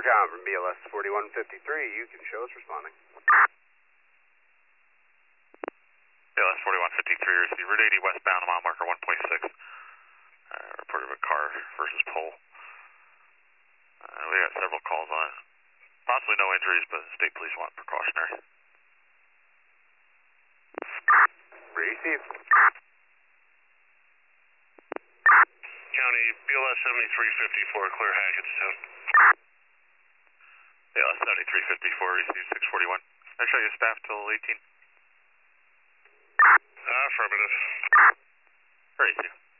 com from BLS 4153. You can show us responding. BLS 4153, receive Route 80 westbound, mile marker 1.6. Reported of a car versus pole. We got several calls on it. Possibly no injuries, but the state police want precautionary. Receive. County, BLS 7354, clear Hackettstown. BLS 7354, receive 641. Can I show you staff till 18? Affirmative. Very soon.